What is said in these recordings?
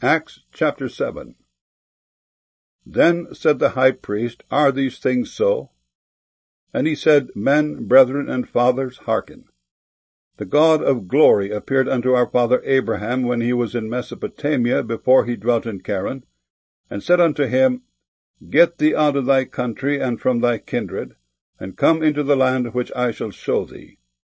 Acts chapter 7. Then said the high priest, Are these things so? And he said, Men, brethren, and fathers, hearken. The God of glory appeared unto our father Abraham when he was in Mesopotamia, before he dwelt in Charan, and said unto him, Get thee out of thy country and from thy kindred, and come into the land which I shall show thee.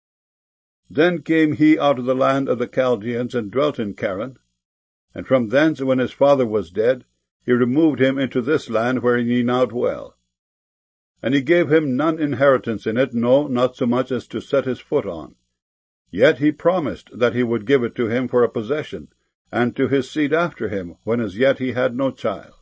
Then came he out of the land of the Chaldeans, and dwelt in Charan. And from thence, when his father was dead, he removed him into this land wherein ye now dwell. And he gave him none inheritance in it, no, not so much as to set his foot on. Yet he promised that he would give it to him for a possession, and to his seed after him, when as yet he had no child.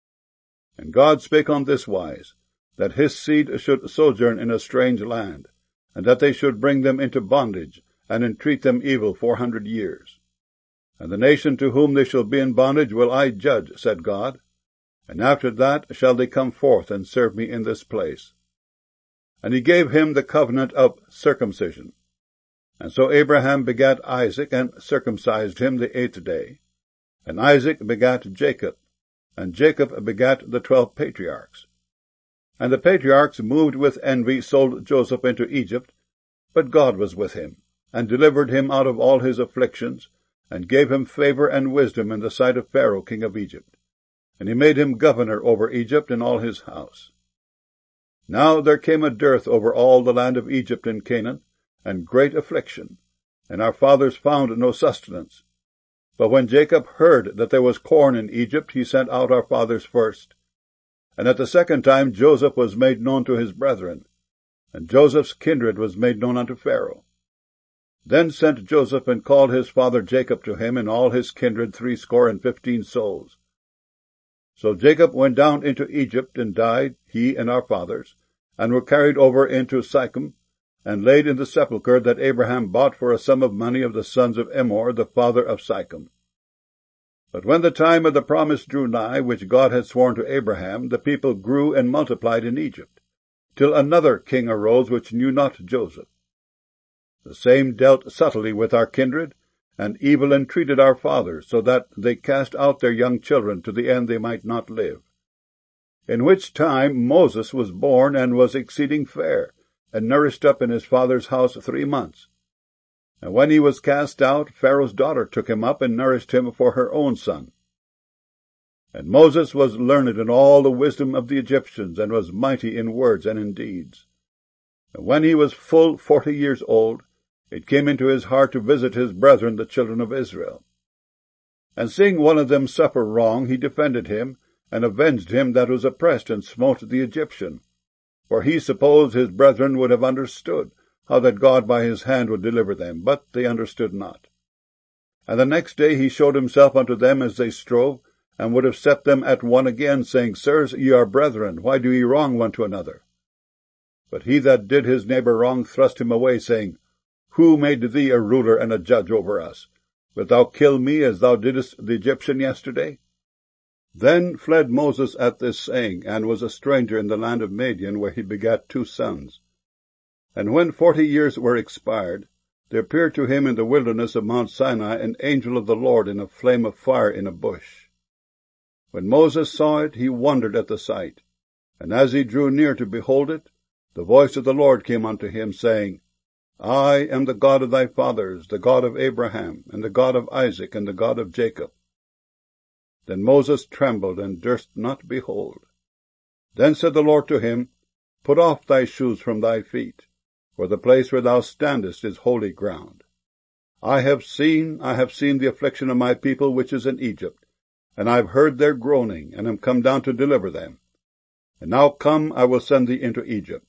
And God spake on this wise, that his seed should sojourn in a strange land, and that they should bring them into bondage, and entreat them evil 400 years. And the nation to whom they shall be in bondage will I judge, said God, and after that shall they come forth and serve me in this place. And he gave him the covenant of circumcision. And so Abraham begat Isaac, and circumcised him the 8th day. And Isaac begat Jacob, and Jacob begat the 12 patriarchs. And the patriarchs, moved with envy, sold Joseph into Egypt, but God was with him, and delivered him out of all his afflictions, and gave him favor and wisdom in the sight of Pharaoh king of Egypt. And he made him governor over Egypt and all his house. Now there came a dearth over all the land of Egypt and Canaan, and great affliction, and our fathers found no sustenance. But when Jacob heard that there was corn in Egypt, he sent out our fathers first. And at the second time Joseph was made known to his brethren, and Joseph's kindred was made known unto Pharaoh. Then sent Joseph, and called his father Jacob to him, and all his kindred 75 souls. So Jacob went down into Egypt, and died, he and our fathers, and were carried over into Sychem, and laid in the sepulchre that Abraham bought for a sum of money of the sons of Emor, the father of Sychem. But when the time of the promise drew nigh, which God had sworn to Abraham, the people grew and multiplied in Egypt, till another king arose which knew not Joseph. The same dealt subtly with our kindred, and evil entreated our fathers, so that they cast out their young children, to the end they might not live. In which time Moses was born, and was exceeding fair, and nourished up in his father's house 3 months. And when he was cast out, Pharaoh's daughter took him up, and nourished him for her own son. And Moses was learned in all the wisdom of the Egyptians, and was mighty in words and in deeds. And when he was full 40 years old, it came into his heart to visit his brethren, the children of Israel. And seeing one of them suffer wrong, he defended him, and avenged him that was oppressed, and smote the Egyptian. For he supposed his brethren would have understood how that God by his hand would deliver them, but they understood not. And the next day he showed himself unto them as they strove, and would have set them at one again, saying, Sirs, ye are brethren, why do ye wrong one to another? But he that did his neighbor wrong thrust him away, saying, Who made thee a ruler and a judge over us? Wilt thou kill me as thou didst the Egyptian yesterday? Then fled Moses at this saying, and was a stranger in the land of Madian, where he begat 2 sons. And when 40 years were expired, there appeared to him in the wilderness of Mount Sinai an angel of the Lord in a flame of fire in a bush. When Moses saw it, he wondered at the sight. And as he drew near to behold it, the voice of the Lord came unto him, saying, I am the God of thy fathers, the God of Abraham, and the God of Isaac, and the God of Jacob. Then Moses trembled, and durst not behold. Then said the Lord to him, Put off thy shoes from thy feet, for the place where thou standest is holy ground. I have seen the affliction of my people which is in Egypt, and I have heard their groaning, and am come down to deliver them. And now come, I will send thee into Egypt.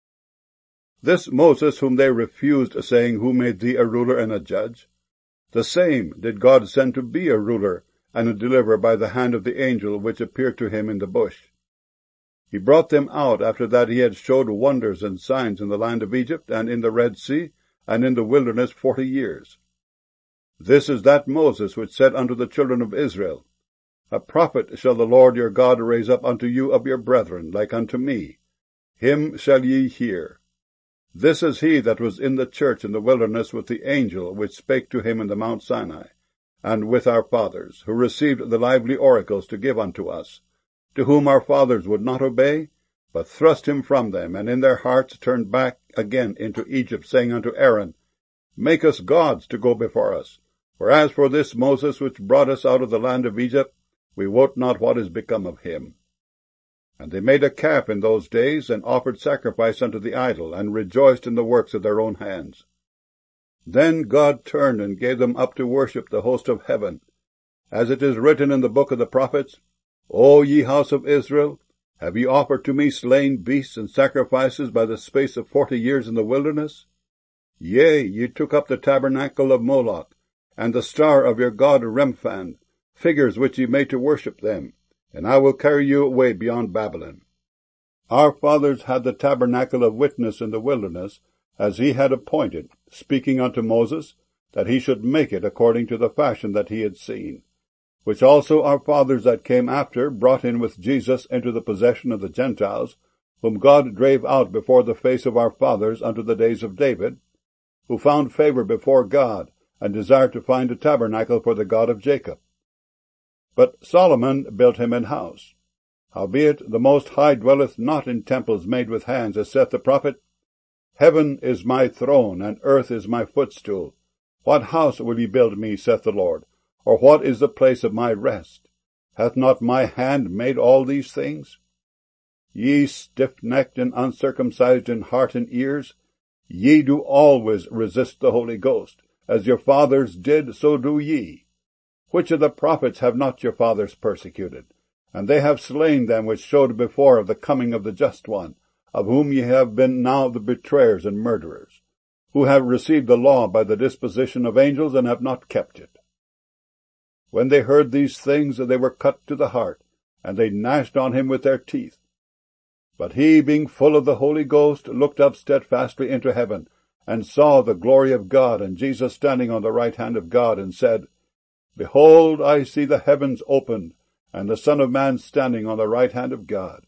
This Moses whom they refused, saying, Who made thee a ruler and a judge? The same did God send to be a ruler and a deliverer by the hand of the angel which appeared to him in the bush. He brought them out after that he had showed wonders and signs in the land of Egypt, and in the Red Sea, and in the wilderness 40 years. This is that Moses which said unto the children of Israel, A prophet shall the Lord your God raise up unto you of your brethren, like unto me. Him shall ye hear. This is he that was in the church in the wilderness with the angel which spake to him in the Mount Sinai, and with our fathers, who received the lively oracles to give unto us, to whom our fathers would not obey, but thrust him from them, and in their hearts turned back again into Egypt, saying unto Aaron, Make us gods to go before us. For as for this Moses which brought us out of the land of Egypt, we wot not what is become of him. And they made a calf in those days, and offered sacrifice unto the idol, and rejoiced in the works of their own hands. Then God turned and gave them up to worship the host of heaven, as it is written in the book of the prophets, O ye house of Israel, have ye offered to me slain beasts and sacrifices by the space of 40 years in the wilderness? Yea, ye took up the tabernacle of Moloch, and the star of your god Remphan, figures which ye made to worship them, and I will carry you away beyond Babylon. Our fathers had the tabernacle of witness in the wilderness, as he had appointed, speaking unto Moses, that he should make it according to the fashion that he had seen, which also our fathers that came after brought in with Jesus into the possession of the Gentiles, whom God drave out before the face of our fathers unto the days of David, who found favor before God, and desired to find a tabernacle for the God of Jacob. But Solomon built him an house. Howbeit the Most High dwelleth not in temples made with hands, as saith the prophet, Heaven is my throne, and earth is my footstool. What house will ye build me, saith the Lord? Or what is the place of my rest? Hath not my hand made all these things? Ye stiff-necked and uncircumcised in heart and ears, ye do always resist the Holy Ghost. As your fathers did, so do ye. Which of the prophets have not your fathers persecuted? And they have slain them which showed before of the coming of the Just One, of whom ye have been now the betrayers and murderers, who have received the law by the disposition of angels, and have not kept it. When they heard these things, they were cut to the heart, and they gnashed on him with their teeth. But he, being full of the Holy Ghost, looked up steadfastly into heaven, and saw the glory of God, and Jesus standing on the right hand of God, and said, Behold, I see the heavens opened, and the Son of Man standing on the right hand of God.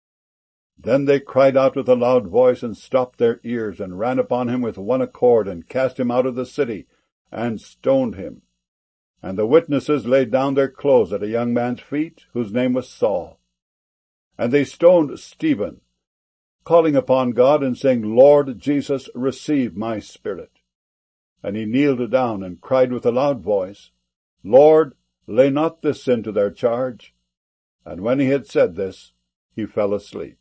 Then they cried out with a loud voice, and stopped their ears, and ran upon him with one accord, and cast him out of the city, and stoned him. And the witnesses laid down their clothes at a young man's feet, whose name was Saul. And they stoned Stephen, calling upon God, and saying, Lord Jesus, receive my spirit. And he kneeled down, and cried with a loud voice, Lord, lay not this sin to their charge. And when he had said this, he fell asleep.